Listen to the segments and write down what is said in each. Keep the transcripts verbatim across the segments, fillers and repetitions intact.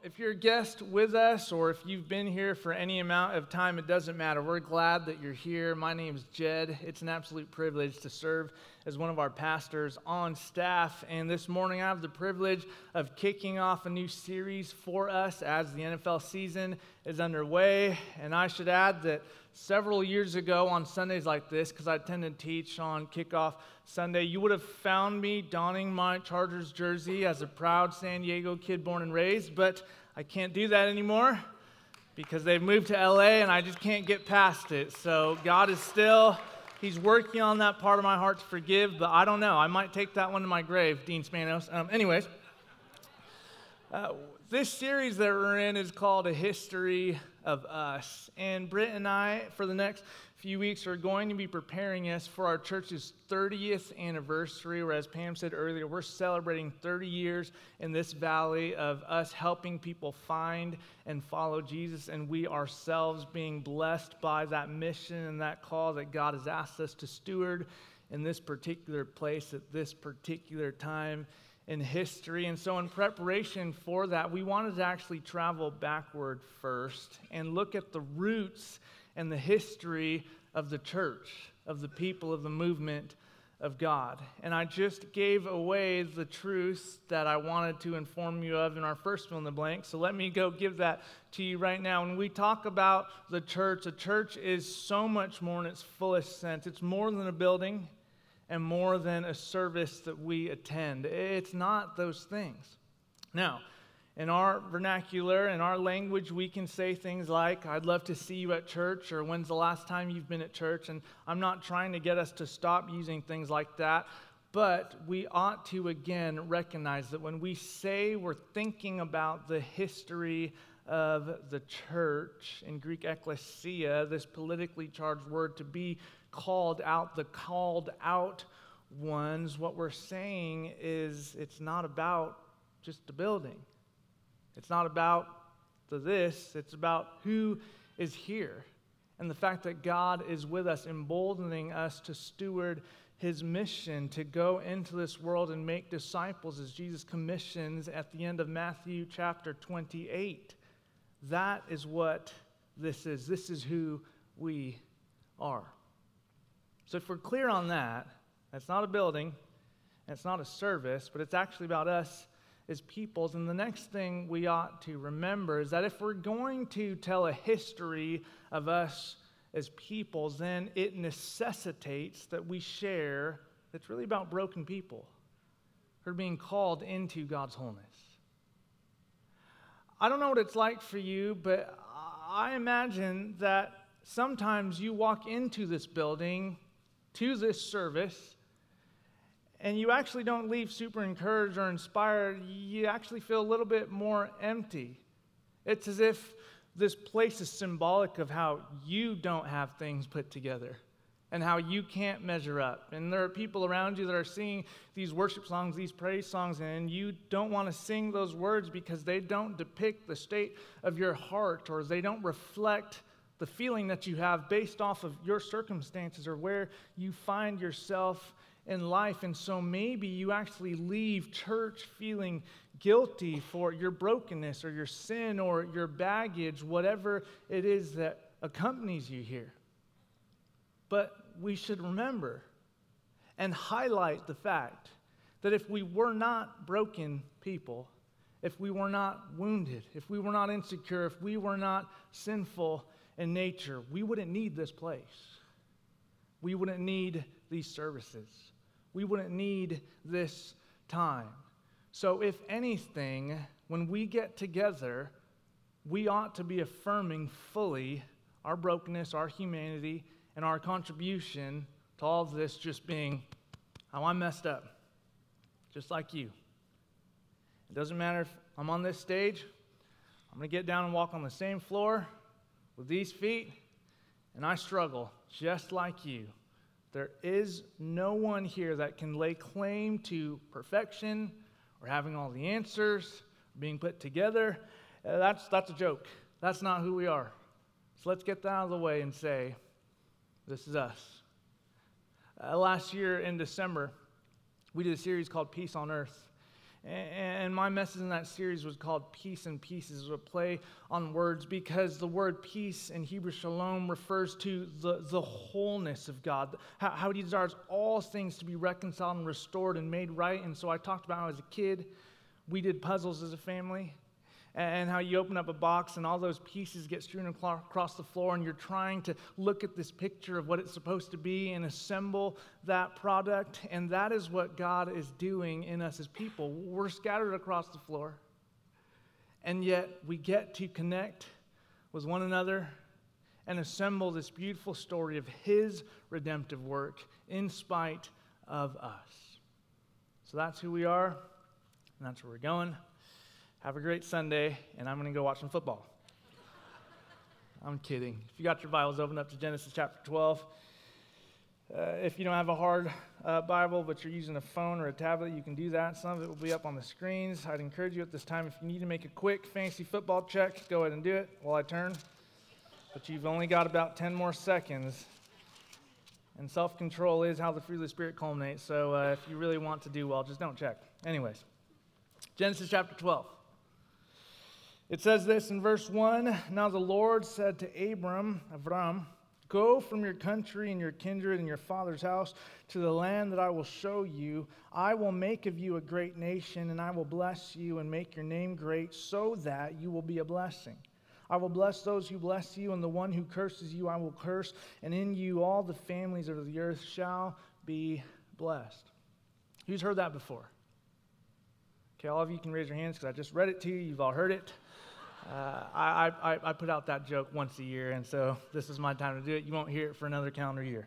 if you're a guest with us or if you've been here for any amount of time, it doesn't matter. We're glad that you're here. My name is Jed. It's an absolute privilege to serve as one of our pastors on staff. And this morning I have the privilege of kicking off a new series for us as the N F L season is underway. And I should add that several years ago on Sundays like this, because I tend to teach on kickoff Sunday, you would have found me donning my Chargers jersey as a proud San Diego kid born and raised, but I can't do that anymore because they've moved to L A and I just can't get past it. So God is still, He's working on that part of my heart to forgive, but I don't know. I might take that one to my grave, Dean Spanos. Um, anyways, uh, this series that we're in is called A History of Us. And Britt and I, for the next few weeks, are going to be preparing us for our church's thirtieth anniversary, where, as Pam said earlier, we're celebrating thirty years in this valley of us helping people find and follow Jesus, and we ourselves being blessed by that mission and that call that God has asked us to steward in this particular place at this particular time in history. And so in preparation for that, we wanted to actually travel backward first and look at the roots and the history of the church, of the people, of the movement of God. And I just gave away the truth that I wanted to inform you of in our first fill in the blank, so let me go give that to you right now. When we talk about the church, a church is so much more in its fullest sense. It's more than a building and more than a service that we attend. It's not those things. Now, in our vernacular, in our language, we can say things like, I'd love to see you at church, or when's the last time you've been at church? And I'm not trying to get us to stop using things like that, but we ought to, again, recognize that when we say we're thinking about the history of the church, in Greek ekklesia, this politically charged word to be called out, the called out ones, what we're saying is it's not about just a building. It's not about the this, it's about who is here. And the fact that God is with us, emboldening us to steward His mission, to go into this world and make disciples as Jesus commissions at the end of Matthew chapter twenty-eight. That is what this is. This is who we are. So if we're clear on that, it's not a building, and it's not a service, but it's actually about us as peoples. And the next thing we ought to remember is that if we're going to tell a history of us as peoples, then it necessitates that we share that's really about broken people who are being called into God's wholeness. I don't know what it's like for you, but I imagine that sometimes you walk into this building, to this service, and you actually don't leave super encouraged or inspired. You actually feel a little bit more empty. It's as if this place is symbolic of how you don't have things put together and how you can't measure up. And there are people around you that are singing these worship songs, these praise songs, and you don't want to sing those words because they don't depict the state of your heart, or they don't reflect the feeling that you have based off of your circumstances or where you find yourself in life. And so maybe you actually leave church feeling guilty for your brokenness or your sin or your baggage, whatever it is that accompanies you here. But we should remember and highlight the fact that if we were not broken people, if we were not wounded, if we were not insecure, if we were not sinful in nature, we wouldn't need this place. We wouldn't need these services. We wouldn't need this time. So if anything, when we get together, we ought to be affirming fully our brokenness, our humanity, and our contribution to all of this just being how I'm messed up, just like you. It doesn't matter if I'm on this stage, I'm going to get down and walk on the same floor with these feet, and I struggle just like you. There is no one here that can lay claim to perfection or having all the answers, being put together. Uh, that's, that's a joke. That's not who we are. So let's get that out of the way and say, this is us. Uh, last year in December, we did a series called Peace on Earth. And my message in that series was called Peace in Pieces. It was a play on words because the word peace in Hebrew shalom refers to the, the wholeness of God, how, how he desires all things to be reconciled and restored and made right. And so I talked about how as a kid, we did puzzles as a family, and how you open up a box and all those pieces get strewn across the floor, and you're trying to look at this picture of what it's supposed to be and assemble that product. And that is what God is doing in us as people. We're scattered across the floor, and yet we get to connect with one another and assemble this beautiful story of his redemptive work in spite of us. So that's who we are, and that's where we're going. Have a great Sunday, and I'm going to go watch some football. I'm kidding. If you got your Bibles, open up to Genesis chapter twelve. Uh, if you don't have a hard uh, Bible, but you're using a phone or a tablet, you can do that. Some of it will be up on the screens. I'd encourage you at this time, if you need to make a quick fantasy football check, go ahead and do it while I turn. But you've only got about ten more seconds. And self-control is how the fruit of the Spirit culminates. So uh, if you really want to do well, just don't check. Anyways, Genesis chapter twelve. It says this in verse one, "Now the Lord said to Abram, Avram, go from your country and your kindred and your father's house to the land that I will show you. I will make of you a great nation, and I will bless you and make your name great so that you will be a blessing. I will bless those who bless you, and the one who curses you I will curse, and in you all the families of the earth shall be blessed." Who's heard that before? Okay, all of you can raise your hands because I just read it to you. You've all heard it. Uh, I, I, I put out that joke once a year, and so this is my time to do it. You won't hear it for another calendar year.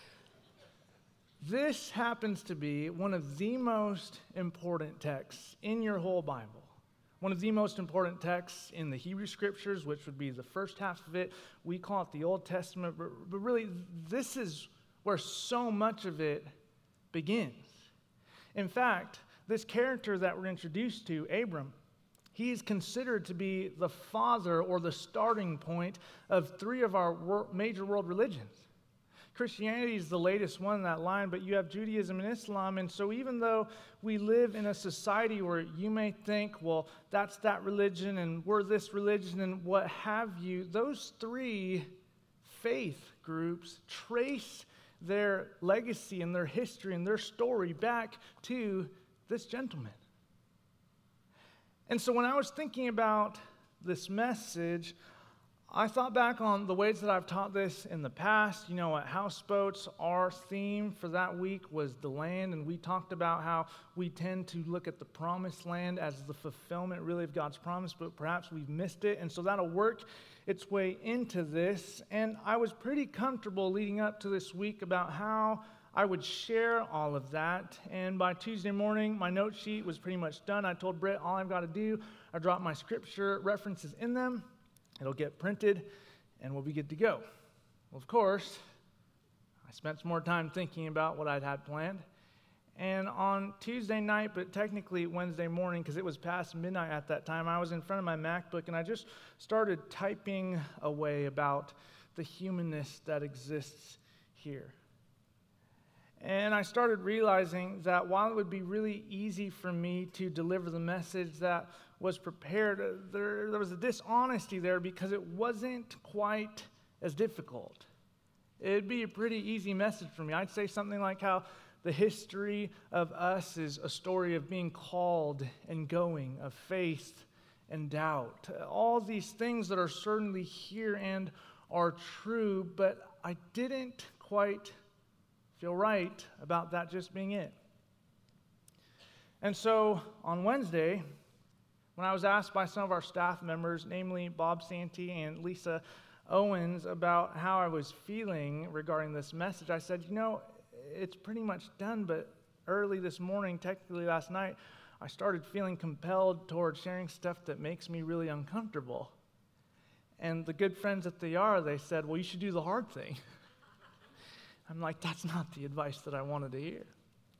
This happens to be one of the most important texts in your whole Bible. One of the most important texts in the Hebrew Scriptures, which would be the first half of it. We call it the Old Testament, but, but really this is where so much of it begins. In fact, this character that we're introduced to, Abram, he is considered to be the father or the starting point of three of our wor- major world religions. Christianity is the latest one in that line, but you have Judaism and Islam. And so even though we live in a society where you may think, well, that's that religion and we're this religion and what have you, those three faith groups trace their legacy and their history and their story back to this gentleman. And so when I was thinking about this message, I thought back on the ways that I've taught this in the past. You know, at Houseboats, our theme for that week was the land, and we talked about how we tend to look at the promised land as the fulfillment really of God's promise, but perhaps we've missed it, and so that'll work its way into this. And I was pretty comfortable leading up to this week about how I would share all of that, and by Tuesday morning, my note sheet was pretty much done. I told Britt, all I've got to do, I drop my scripture references in them, it'll get printed, and we'll be good to go. Well, of course, I spent some more time thinking about what I'd had planned, and on Tuesday night, but technically Wednesday morning, because it was past midnight at that time, I was in front of my MacBook, and I just started typing away about the humanness that exists here. And I started realizing that while it would be really easy for me to deliver the message that was prepared, there, there was a dishonesty there because it wasn't quite as difficult. It'd be a pretty easy message for me. I'd say something like how the history of us is a story of being called and going, of faith and doubt. All these things that are certainly here and are true, but I didn't quite feel right about that just being it. And so on Wednesday, when I was asked by some of our staff members, namely Bob Santee and Lisa Owens, about how I was feeling regarding this message, I said, you know, it's pretty much done, but early this morning, technically last night, I started feeling compelled towards sharing stuff that makes me really uncomfortable. And the good friends that they are, they said, well, you should do the hard thing. I'm like, that's not the advice that I wanted to hear.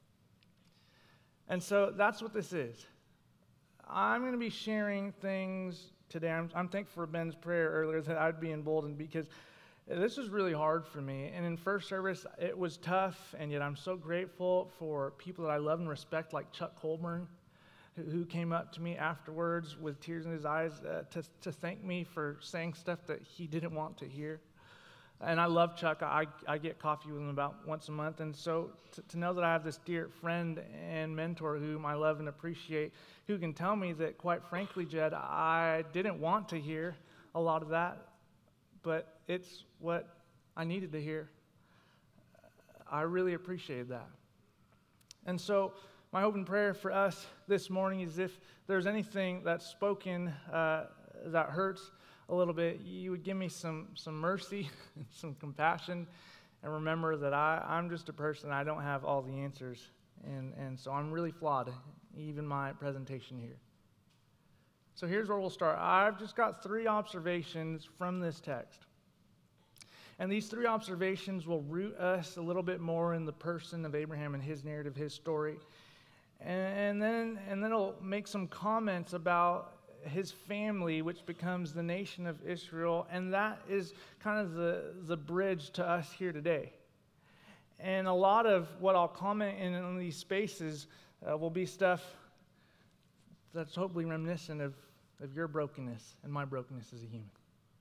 And so that's what this is. I'm going to be sharing things today. I'm, I'm thankful for Ben's prayer earlier that I'd be emboldened because this was really hard for me. And in first service, it was tough, and yet I'm so grateful for people that I love and respect like Chuck Colburn, who, who came up to me afterwards with tears in his eyes uh, to, to thank me for saying stuff that he didn't want to hear. And I love Chuck. I, I get coffee with him about once a month. And so to, to know that I have this dear friend and mentor whom I love and appreciate, who can tell me that, quite frankly, Jed, I didn't want to hear a lot of that, but it's what I needed to hear. I really appreciated that. And so my hope and prayer for us this morning is, if there's anything that's spoken uh, that hurts a little bit, you would give me some some mercy, some compassion, and remember that I, I'm just a person. I don't have all the answers, and, and so I'm really flawed, even my presentation here. So here's where we'll start. I've just got three observations from this text. And these three observations will root us a little bit more in the person of Abraham and his narrative, his story. And then, and then it'll make some comments about his family, which becomes the nation of Israel, and that is kind of the, the bridge to us here today. And a lot of what I'll comment in, in these spaces uh, will be stuff that's hopefully reminiscent of, of your brokenness and my brokenness as a human.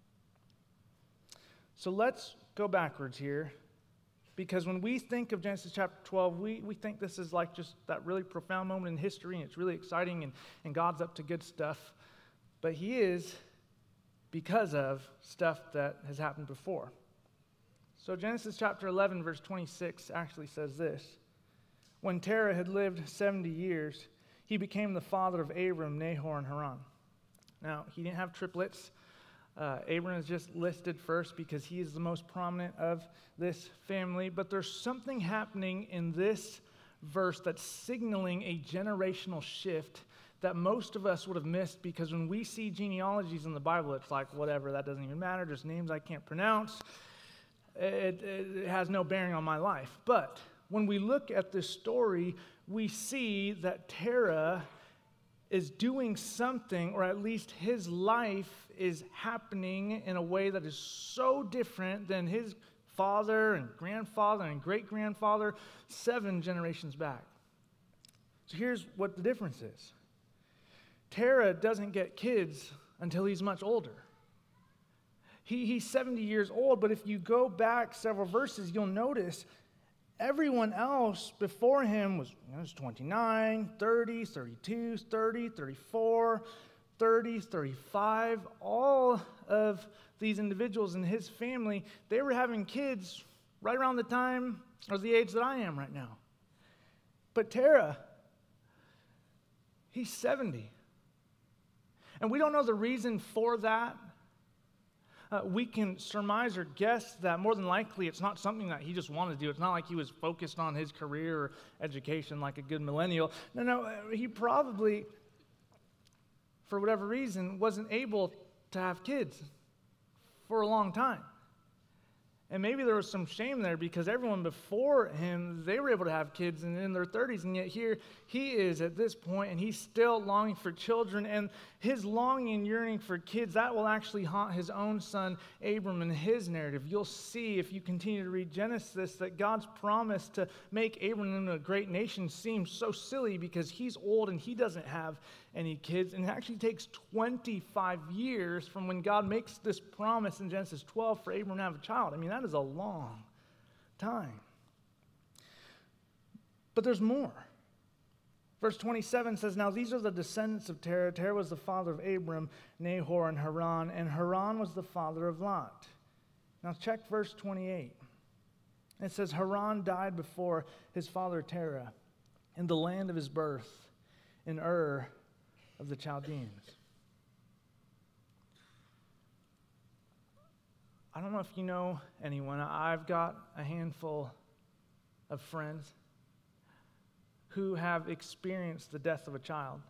So let's go backwards here, because when we think of Genesis chapter twelve, we, we think this is like just that really profound moment in history, and it's really exciting, and, and God's up to good stuff. But he is because of stuff that has happened before. So Genesis chapter eleven, verse twenty-six actually says this: when Terah had lived seventy years, he became the father of Abram, Nahor, and Haran. Now, he didn't have triplets. Uh, Abram is just listed first because he is the most prominent of this family. But there's something happening in this verse that's signaling a generational shift that most of us would have missed, because when we see genealogies in the Bible, it's like, whatever, that doesn't even matter, just names I can't pronounce. It, it, it has no bearing on my life. But when we look at this story, we see that Terah is doing something, or at least his life is happening in a way that is so different than his father and grandfather and great-grandfather seven generations back. So here's what the difference is. Terah doesn't get kids until he's much older. He, he's seventy years old, but if you go back several verses, you'll notice everyone else before him was, you know, was twenty-nine, thirty, thirty-two, thirty, thirty-four, thirty, thirty-five. All of these individuals in his family, they were having kids right around the time or the age that I am right now. But Terah, he's seventy. And we don't know the reason for that. Uh, we can surmise or guess that more than likely it's not something that he just wanted to do. It's not like he was focused on his career or education like a good millennial. No, no, uh, he probably, for whatever reason, wasn't able to have kids for a long time. And maybe there was some shame there, because everyone before him, they were able to have kids and in their thirties, and yet here he is at this point, and he's still longing for children. And his longing and yearning for kids, that will actually haunt his own son Abram in his narrative. You'll see, if you continue to read Genesis, that God's promise to make Abram into a great nation seems so silly, because he's old and he doesn't have any kids. And it actually takes twenty-five years from when God makes this promise in Genesis twelve for Abram to have a child. I mean, that is a long time. But there's more. Verse twenty-seven says, now these are the descendants of Terah. Terah was the father of Abram, Nahor, and Haran, and Haran was the father of Lot. Now check verse twenty-eight. It says, Haran died before his father Terah in the land of his birth, in Ur of the Chaldeans. I don't know if you know anyone. I've got a handful of friends who have experienced the death of a child.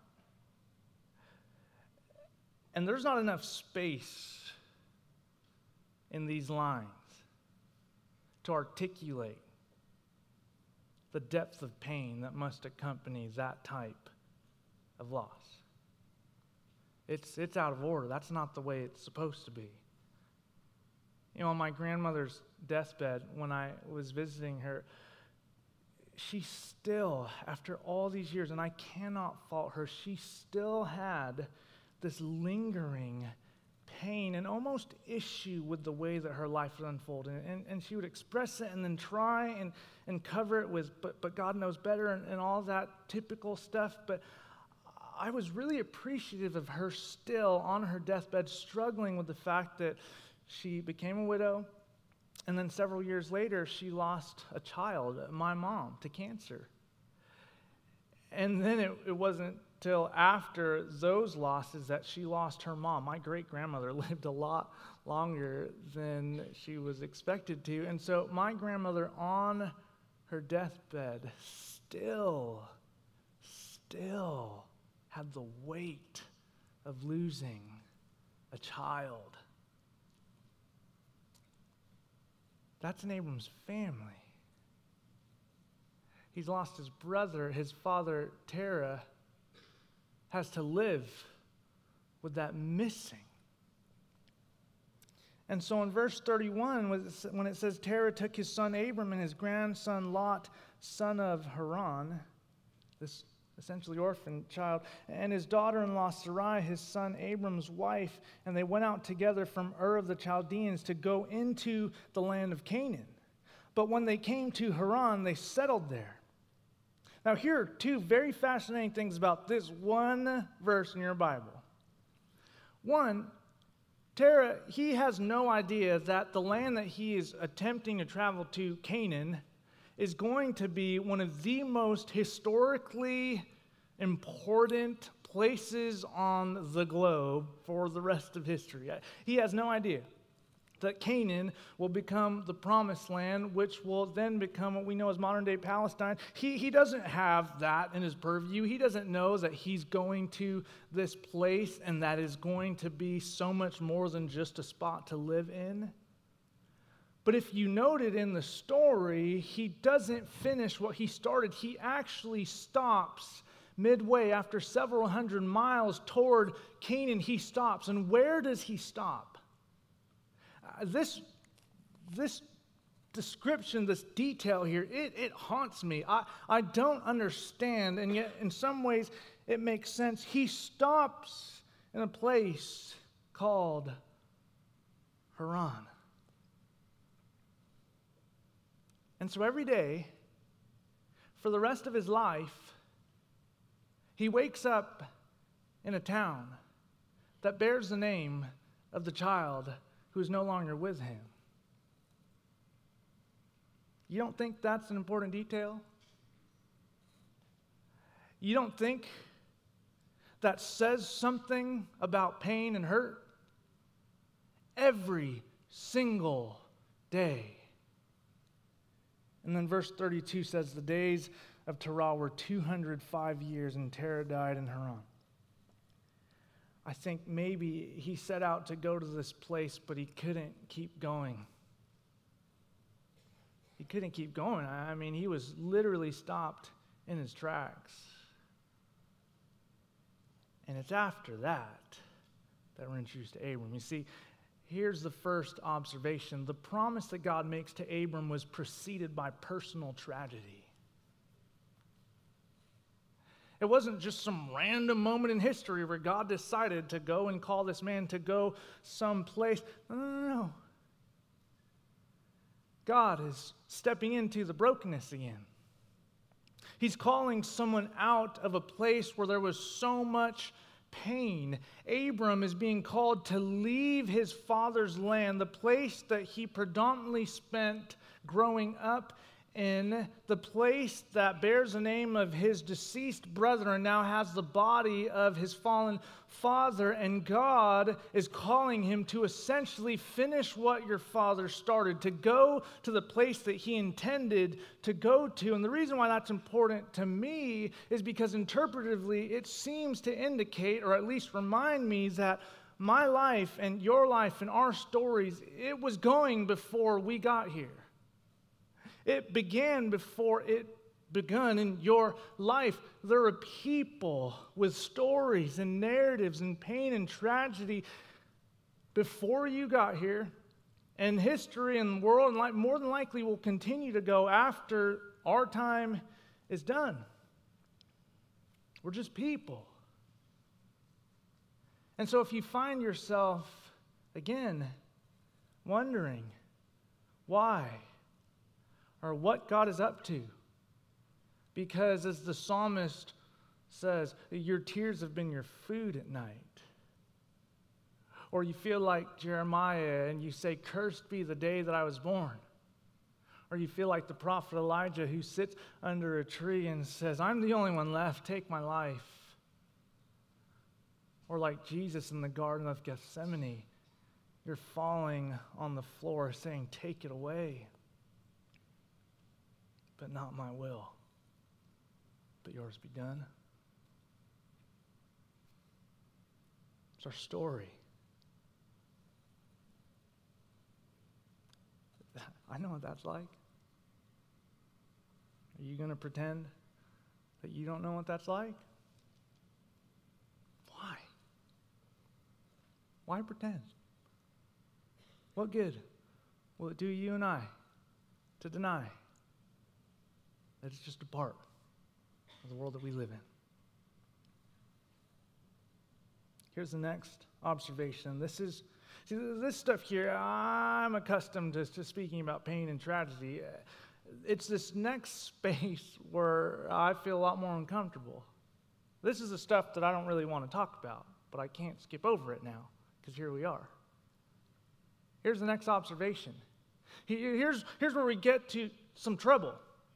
And there's not enough space in these lines to articulate the depth of pain that must accompany that type of loss. It's, it's out of order. That's not the way it's supposed to be. You know, on my grandmother's deathbed, when I was visiting her, she still, after all these years, and I cannot fault her, she still had this lingering pain and almost issue with the way that her life was unfolding. And, and she would express it and then try and, and cover it with, but, but God knows better and, and all that typical stuff. But I was really appreciative of her still on her deathbed struggling with the fact that she became a widow. And then several years later, she lost a child, my mom, to cancer. And then it, it wasn't till after those losses that she lost her mom. My great-grandmother lived a lot longer than she was expected to. And so my grandmother on her deathbed still, still had the weight of losing a child. That's in Abram's family. He's lost his brother. His father, Terah, has to live with that missing. And so in verse thirty-one, when it says Terah took his son Abram and his grandson Lot, son of Haran, this essentially orphan child, and his daughter-in-law Sarai, his son Abram's wife, and they went out together from Ur of the Chaldeans to go into the land of Canaan. But when they came to Haran, they settled there. Now, here are two very fascinating things about this one verse in your Bible. One, Terah, he has no idea that the land that he is attempting to travel to, Canaan, is going to be one of the most historically important places on the globe for the rest of history. He has no idea that Canaan will become the promised land, which will then become what we know as modern-day Palestine. He, he doesn't have that in his purview. He doesn't know that he's going to this place and that is going to be so much more than just a spot to live in. But if you noted in the story, he doesn't finish what he started. He actually stops midway after several hundred miles toward Canaan. He stops. And where does he stop? Uh, this, this description, this detail here, it, it haunts me. I, I don't understand, and yet in some ways it makes sense. He stops in a place called Haran. And so every day, for the rest of his life, he wakes up in a town that bears the name of the child who is no longer with him. You don't think that's an important detail? You don't think that says something about pain and hurt? Every single day. And then verse thirty-two says, the days of Terah were two hundred five years, and Terah died in Haran. I think maybe he set out to go to this place, but he couldn't keep going. He couldn't keep going. I mean, he was literally stopped in his tracks. And it's after that that we're introduced to Abram. You see, here's the first observation. The promise that God makes to Abram was preceded by personal tragedy. It wasn't just some random moment in history where God decided to go and call this man to go someplace. No, no, no, no. God is stepping into the brokenness again. He's calling someone out of a place where there was so much pain. Abram is being called to leave his father's land, the place that he predominantly spent growing up in, the place that bears the name of his deceased brother and now has the body of his fallen father. And God is calling him to essentially finish what your father started, to go to the place that he intended to go to. And the reason why that's important to me is because interpretively it seems to indicate, or at least remind me, that my life and your life and our stories, it was going before we got here. It began before it begun in your life. There are people with stories and narratives and pain and tragedy before you got here, and history and the world and life more than likely will continue to go after our time is done. We're just people. And so if you find yourself, again, wondering why or what God is up to, because as the psalmist says, your tears have been your food at night. Or you feel like Jeremiah and you say, cursed be the day that I was born. Or you feel like the prophet Elijah who sits under a tree and says, I'm the only one left, take my life. Or like Jesus in the Garden of Gethsemane, you're falling on the floor saying, take it away. But not my will, but yours be done. It's our story. I know what that's like. Are you going to pretend that you don't know what that's like? Why? Why pretend? What good will it do you and I to deny that it's just a part of the world that we live in? Here's the next observation. This is, see, this stuff here, I'm accustomed to, to speaking about pain and tragedy. It's this next space where I feel a lot more uncomfortable. This is the stuff that I don't really want to talk about, but I can't skip over it now, because here we are. Here's the next observation. Here's, here's where we get to some trouble.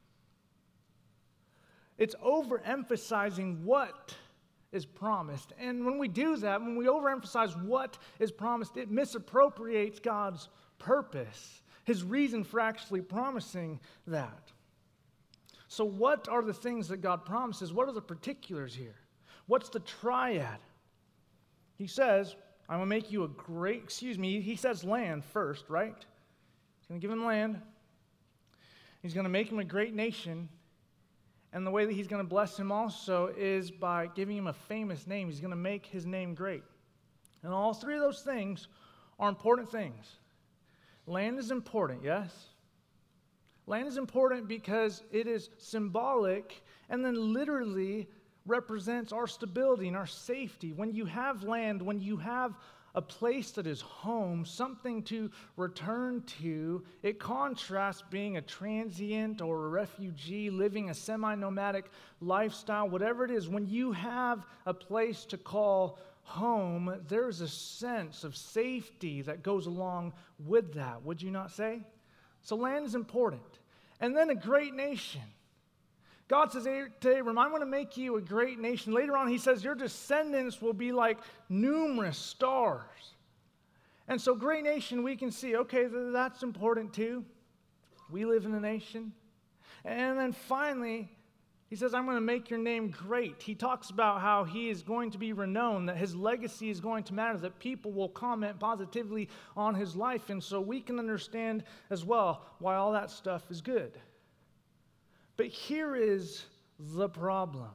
It's overemphasizing what is promised. And when we do that, when we overemphasize what is promised, it misappropriates God's purpose, his reason for actually promising that. So what are the things that God promises? What are the particulars here? What's the triad? He says, I'm going to make you a great, excuse me, he says land first, right? He's going to give him land. He's going to make him a great nation. And the way that he's going to bless him also is by giving him a famous name. He's going to make his name great. And all three of those things are important things. Land is important, yes? Land is important because it is symbolic and then literally represents our stability and our safety. When you have land, when you have a place that is home, something to return to, it contrasts being a transient or a refugee living a semi-nomadic lifestyle, whatever it is. When you have a place to call home, there's a sense of safety that goes along with that, would you not say? So land is important. And then a great nation. God says to Abram, I'm going to make you a great nation. Later on, he says, your descendants will be like numerous stars. And so great nation, we can see, okay, that's important too. We live in a nation. And then finally, he says, I'm going to make your name great. He talks about how he is going to be renowned, that his legacy is going to matter, that people will comment positively on his life. And so we can understand as well why all that stuff is good. But here is the problem.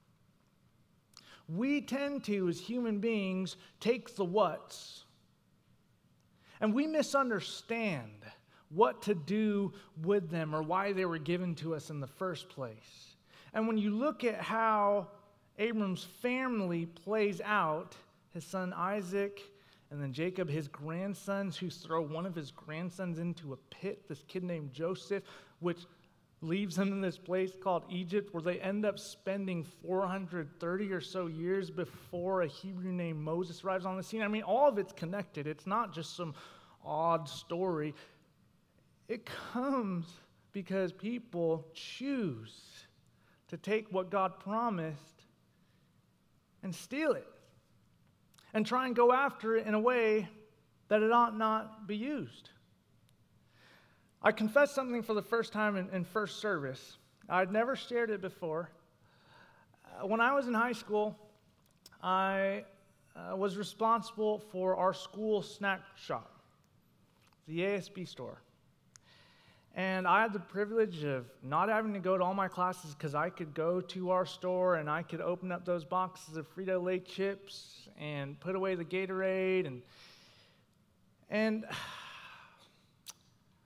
We tend to, as human beings, take the whats, and we misunderstand what to do with them or why they were given to us in the first place. And when you look at how Abram's family plays out, his son Isaac, and then Jacob, his grandsons, who throw one of his grandsons into a pit, this kid named Joseph, which leaves them in this place called Egypt, where they end up spending four hundred thirty or so years before a Hebrew named Moses arrives on the scene. I mean, all of it's connected. It's not just some odd story. It comes because people choose to take what God promised and steal it and try and go after it in a way that it ought not be used. I confessed something for the first time in, in first service. I'd never shared it before. Uh, when I was in high school, I uh, was responsible for our school snack shop, the A S B store. And I had the privilege of not having to go to all my classes because I could go to our store and I could open up those boxes of Frito-Lay chips and put away the Gatorade. And, and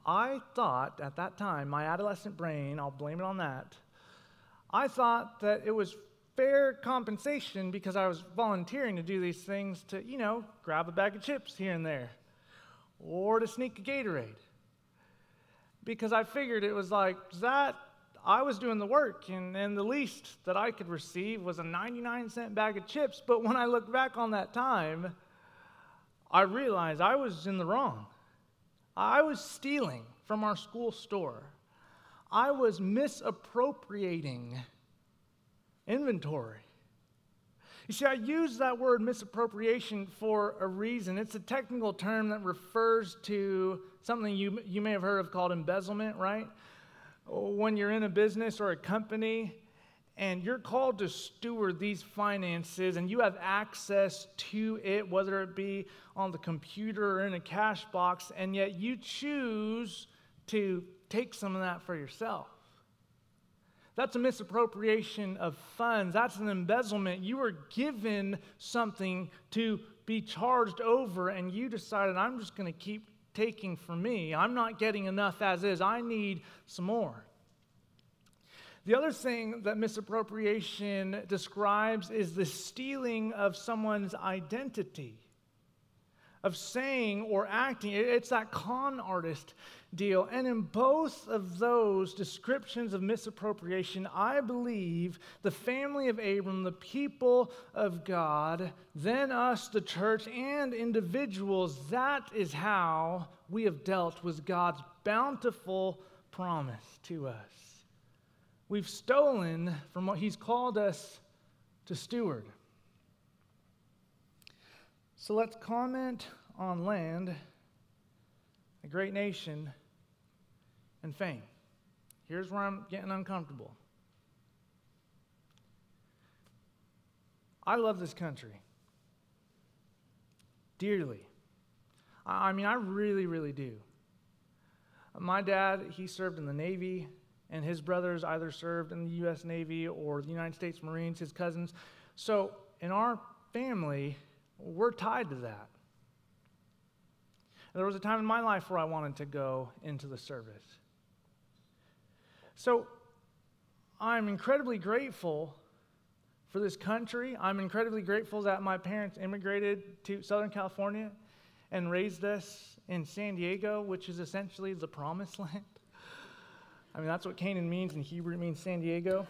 I thought at that time, my adolescent brain, I'll blame it on that, I thought that it was fair compensation because I was volunteering to do these things to, you know, grab a bag of chips here and there or to sneak a Gatorade. Because I figured it was like that, I was doing the work, and, and the least that I could receive was a ninety-nine cent bag of chips. But when I look back on that time, I realized I was in the wrong. I was stealing from our school store. I was misappropriating inventory. You see, I use that word misappropriation for a reason. It's a technical term that refers to something you, you may have heard of called embezzlement, right? When you're in a business or a company and you're called to steward these finances and you have access to it, whether it be on the computer or in a cash box, and yet you choose to take some of that for yourself. That's a misappropriation of funds. That's an embezzlement. You were given something to be charged over, and you decided, I'm just going to keep taking for me. I'm not getting enough as is. I need some more. The other thing that misappropriation describes is the stealing of someone's identity, of saying or acting. It's that con artist deal. And in both of those descriptions of misappropriation, I believe the family of Abram, the people of God, then us, the church, and individuals, that is how we have dealt with God's bountiful promise to us. We've stolen from what He's called us to steward. So let's comment on land, a great nation, and fame. Here's where I'm getting uncomfortable. I love this country dearly. I mean, I really, really do. My dad, he served in the Navy, and his brothers either served in the U S Navy or the United States Marines, his cousins. So in our family, we're tied to that. There was a time in my life where I wanted to go into the service. So I'm incredibly grateful for this country. I'm incredibly grateful that my parents immigrated to Southern California and raised us in San Diego, which is essentially the promised land. I mean, that's what Canaan means in Hebrew. It means San Diego.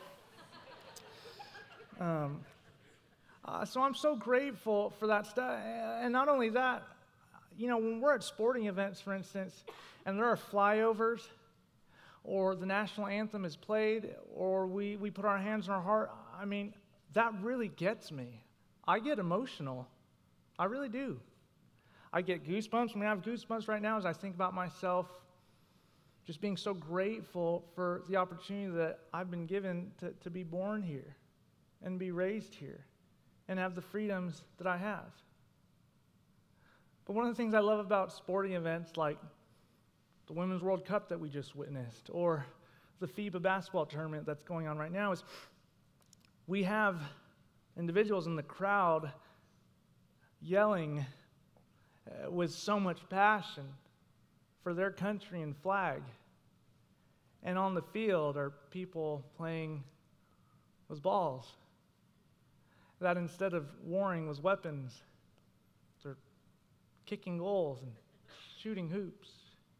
Um, uh, so I'm so grateful for that stuff. And not only that, you know, when we're at sporting events, for instance, and there are flyovers, or the national anthem is played, or we, we put our hands on our heart, I mean, that really gets me. I get emotional. I really do. I get goosebumps. I mean, I have goosebumps right now as I think about myself just being so grateful for the opportunity that I've been given to, to be born here and be raised here and have the freedoms that I have. But one of the things I love about sporting events like the Women's World Cup that we just witnessed or the FIBA basketball tournament that's going on right now is we have individuals in the crowd yelling uh, with so much passion for their country and flag. And on the field are people playing with balls that instead of warring with weapons, they're kicking goals and shooting hoops.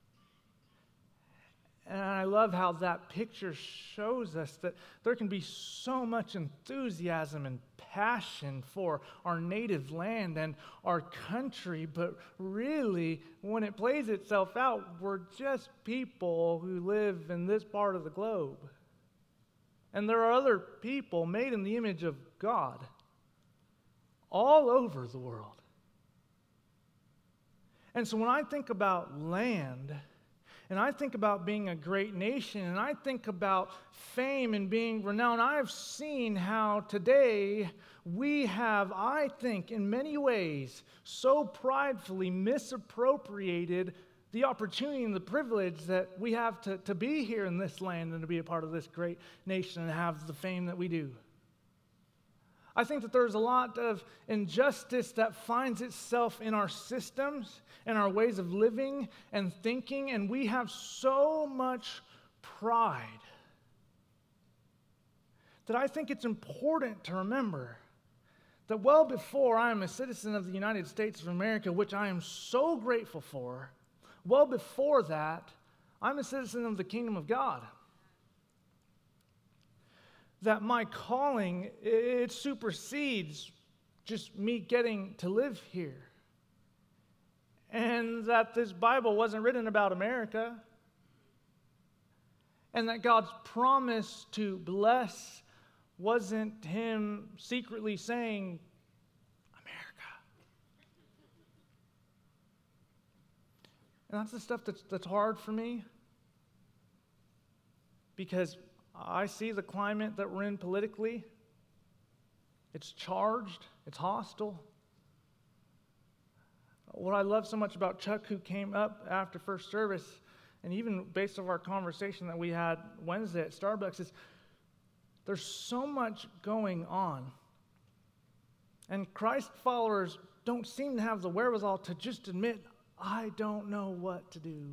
And I love how that picture shows us that there can be so much enthusiasm and passion for our native land and our country, but really, when it plays itself out, we're just people who live in this part of the globe. And there are other people made in the image of God all over the world. And so when I think about land, and I think about being a great nation, and I think about fame and being renowned, I've seen how today we have, I think, in many ways, so pridefully misappropriated the opportunity and the privilege that we have to, to be here in this land and to be a part of this great nation and have the fame that we do. I think that there's a lot of injustice that finds itself in our systems and our ways of living and thinking, and we have so much pride that I think it's important to remember that well before I am a citizen of the United States of America, which I am so grateful for, well before that, I'm a citizen of the kingdom of God. That my calling, it supersedes just me getting to live here. And that this Bible wasn't written about America. And that God's promise to bless wasn't him secretly saying, America. And that's the stuff that's, that's hard for me. Because I see the climate that we're in politically. It's charged. It's hostile. What I love so much about Chuck, who came up after first service, and even based on our conversation that we had Wednesday at Starbucks, is there's so much going on. And Christ followers don't seem to have the wherewithal to just admit, I don't know what to do.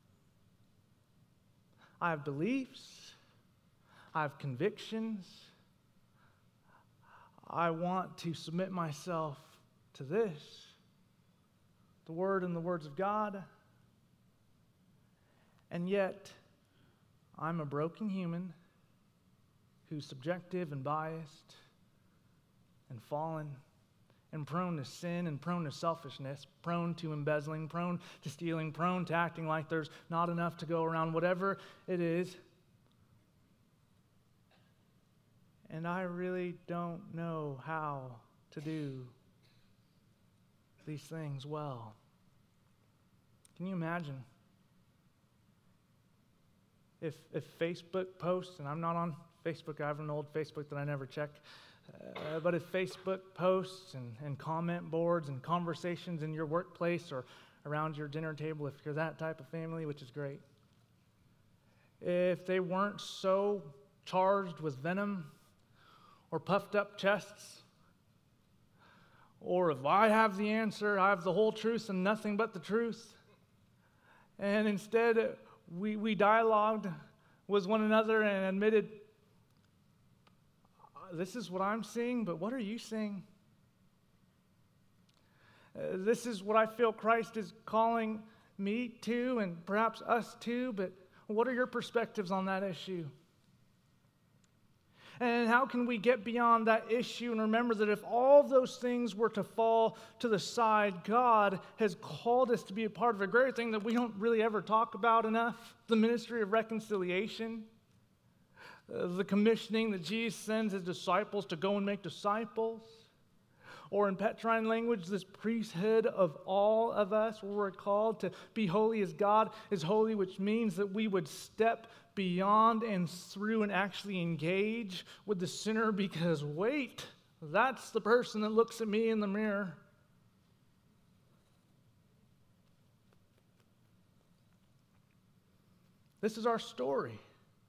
I have beliefs. I have convictions. I want to submit myself to this, the Word and the words of God. And yet, I'm a broken human who's subjective and biased and fallen and prone to sin and prone to selfishness, prone to embezzling, prone to stealing, prone to acting like there's not enough to go around, whatever it is. And I really don't know how to do these things well. Can you imagine if if Facebook posts, and I'm not on Facebook, I have an old Facebook that I never check, uh, but if Facebook posts and, and comment boards and conversations in your workplace or around your dinner table, if you're that type of family, which is great, if they weren't so charged with venom or puffed up chests, or if I have the answer, I have the whole truth and nothing but the truth, and instead we, we dialogued with one another and admitted, this is what I'm seeing, but what are you seeing? Uh, this is what I feel Christ is calling me to, and perhaps us to, but what are your perspectives on that issue? And how can we get beyond that issue and remember that if all those things were to fall to the side, God has called us to be a part of a greater thing that we don't really ever talk about enough, the ministry of reconciliation, uh, the commissioning that Jesus sends his disciples to go and make disciples, or in Petrine language, this priesthood of all of us, where we're called to be holy as God is holy, which means that we would step beyond and through and actually engage with the sinner because, wait, that's the person that looks at me in the mirror. This is our story.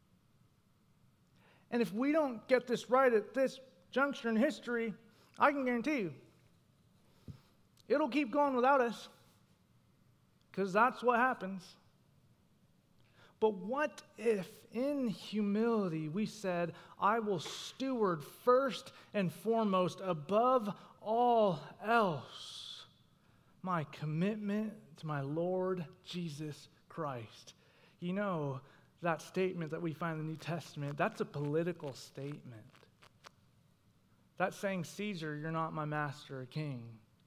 And if we don't get this right at this juncture in history, I can guarantee you, it'll keep going without us, because that's what happens. But what if in humility we said, I will steward first and foremost, above all else, my commitment to my Lord Jesus Christ? You know, that statement that we find in the New Testament, that's a political statement. That's saying, Caesar, you're not my master or king.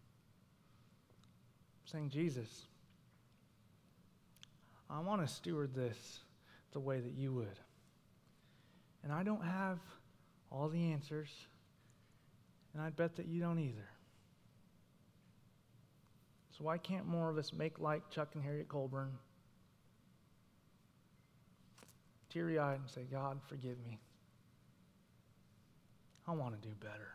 Saying, Jesus, I want to steward this the way that you would. And I don't have all the answers, and I bet that you don't either. So why can't more of us make like Chuck and Harriet Colburn? Teary-eyed and say, God, forgive me. I want to do better.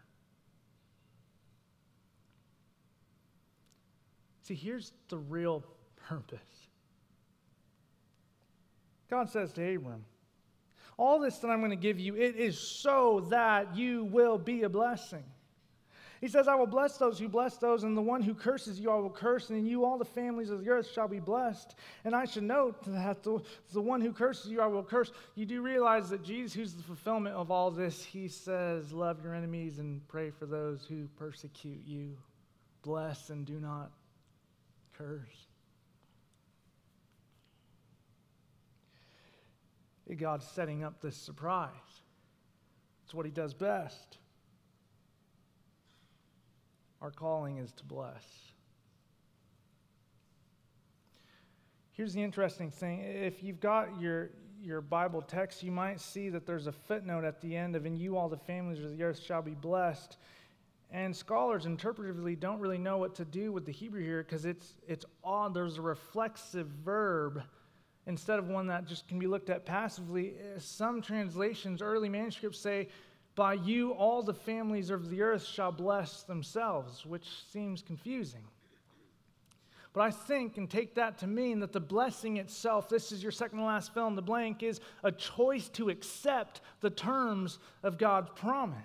See, here's the real purpose. God says to Abram, all this that I'm going to give you, it is so that you will be a blessing. He says, I will bless those who bless those, and the one who curses you I will curse, and in you all the families of the earth shall be blessed. And I should note that the, the one who curses you I will curse. You do realize that Jesus, who's the fulfillment of all this, he says, love your enemies and pray for those who persecute you. Bless and do not curse. God's setting up this surprise. It's what he does best. Our calling is to bless. Here's the interesting thing. If you've got your, your Bible text, you might see that there's a footnote at the end of, in you all the families of the earth shall be blessed. And scholars interpretively don't really know what to do with the Hebrew here because it's, it's odd. There's a reflexive verb instead of one that just can be looked at passively. Some translations, early manuscripts say, by you all the families of the earth shall bless themselves, which seems confusing. But I think and take that to mean that the blessing itself, this is your second to last fill in the blank, is a choice to accept the terms of God's promise.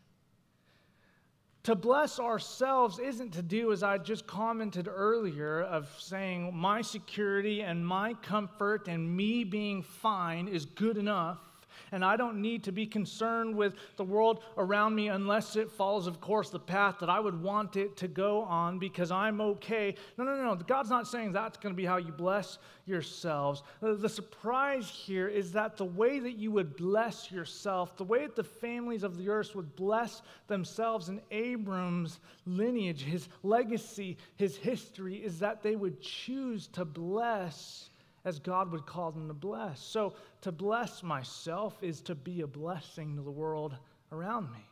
To bless ourselves isn't to do, as I just commented earlier, of saying my security and my comfort and me being fine is good enough, and I don't need to be concerned with the world around me unless it follows, of course, the path that I would want it to go on because I'm okay. No, no, no. God's not saying that's going to be how you bless yourselves. The surprise here is that the way that you would bless yourself, the way that the families of the earth would bless themselves in Abram's lineage, his legacy, his history, is that they would choose to bless as God would call them to bless. So to bless myself is to be a blessing to the world around me.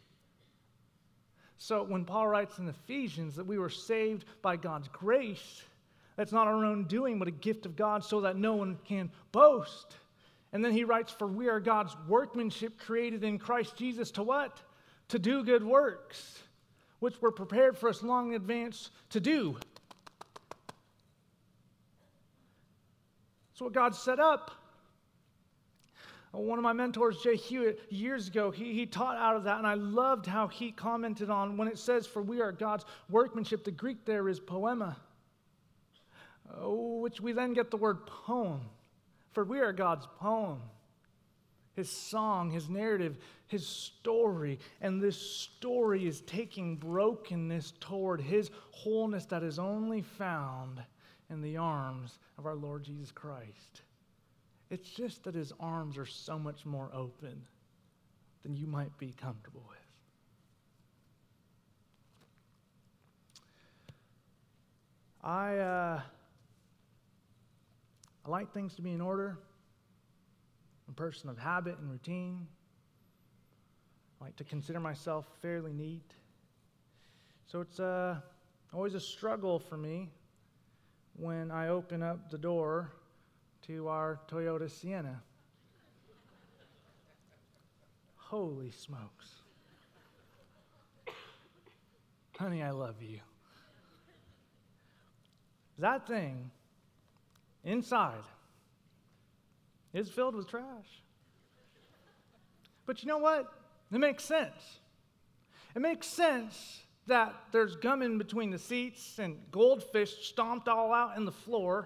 So when Paul writes in Ephesians that we were saved by God's grace, that's not our own doing, but a gift of God so that no one can boast. And then he writes, for we are God's workmanship created in Christ Jesus to what? To do good works, which were prepared for us long in advance to do. That's what God set up. One of my mentors, Jay Hewitt, years ago, he, he taught out of that, and I loved how he commented on when it says, for we are God's workmanship, the Greek there is poema, which we then get the word poem. For we are God's poem, his song, his narrative, his story, and this story is taking brokenness toward his wholeness that is only found in the arms of our Lord Jesus Christ. It's just that his arms are so much more open than you might be comfortable with. I, uh, I like things to be in order. I'm a person of habit and routine. I like to consider myself fairly neat. So it's uh, always a struggle for me when I open up the door to our Toyota Sienna. Holy smokes. Honey, I love you. That thing inside is filled with trash. But you know what? It makes sense. It makes sense that there's gum in between the seats and goldfish stomped all out in the floor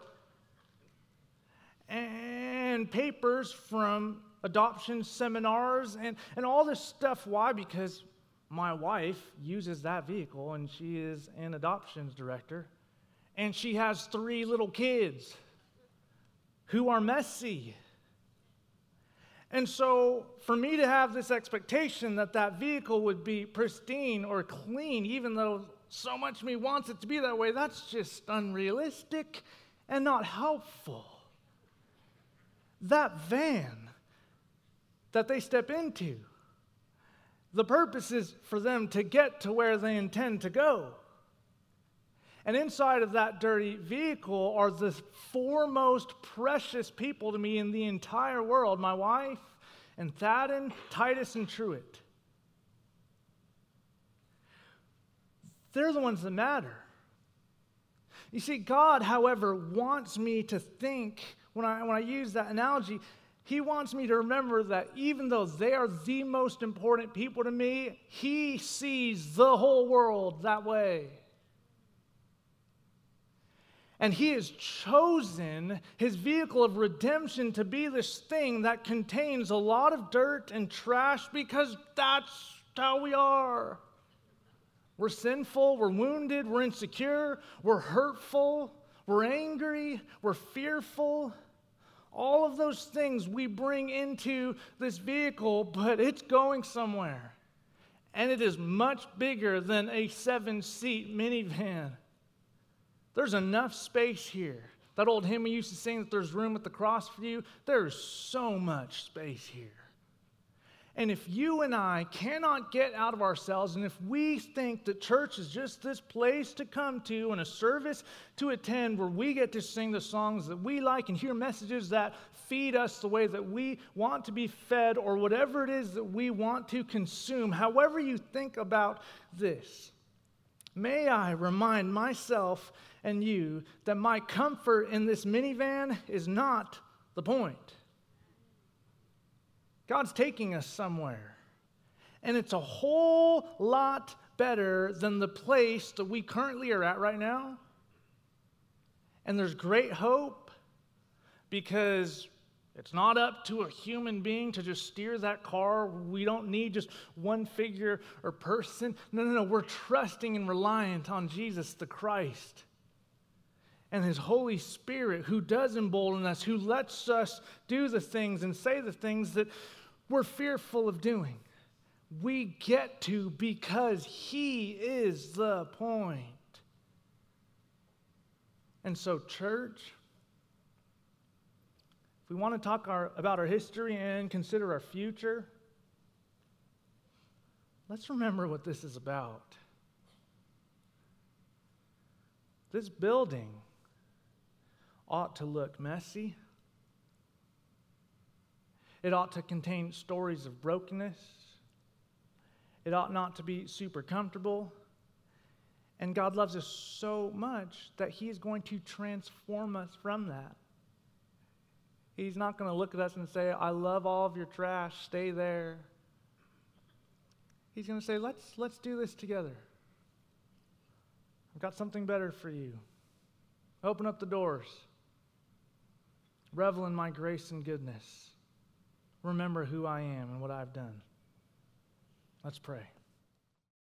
and papers from adoption seminars and, and all this stuff. Why? Because my wife uses that vehicle and she is an adoptions director and she has three little kids who are messy. And so for me to have this expectation that that vehicle would be pristine or clean, even though so much of me wants it to be that way, that's just unrealistic and not helpful. That van that they step into, the purpose is for them to get to where they intend to go. And inside of that dirty vehicle are the four most precious people to me in the entire world, my wife and Thadden, Titus, and Truett. They're the ones that matter. You see, God, however, wants me to think, when I, when I use that analogy, He wants me to remember that even though they are the most important people to me, He sees the whole world that way. And He has chosen His vehicle of redemption to be this thing that contains a lot of dirt and trash because that's how we are. We're sinful, we're wounded, we're insecure, we're hurtful, we're angry, we're fearful. All of those things we bring into this vehicle, but it's going somewhere. And it is much bigger than a seven-seat minivan. There's enough space here. That old hymn we used to sing, that there's room at the cross for you, there's so much space here. And if you and I cannot get out of ourselves, and if we think that church is just this place to come to and a service to attend where we get to sing the songs that we like and hear messages that feed us the way that we want to be fed, or whatever it is that we want to consume, however you think about this, may I remind myself and you that my comfort in this minivan is not the point. God's taking us somewhere. And it's a whole lot better than the place that we currently are at right now. And there's great hope because it's not up to a human being to just steer that car. We don't need just one figure or person. No, no, no. We're trusting and reliant on Jesus the Christ and His Holy Spirit, who does embolden us, who lets us do the things and say the things that we're fearful of doing. We get to because He is the point. And so, church, if we want to talk our, about our history and consider our future, let's remember what this is about. This building ought to look messy. It ought to contain stories of brokenness. It ought not to be super comfortable. And God loves us so much that He is going to transform us from that. He's not going to look at us and say, I love all of your trash, stay there. He's going to say, let's, let's do this together. I've got something better for you. Open up the doors. Revel in my grace and goodness. Remember who I am and what I've done. Let's pray.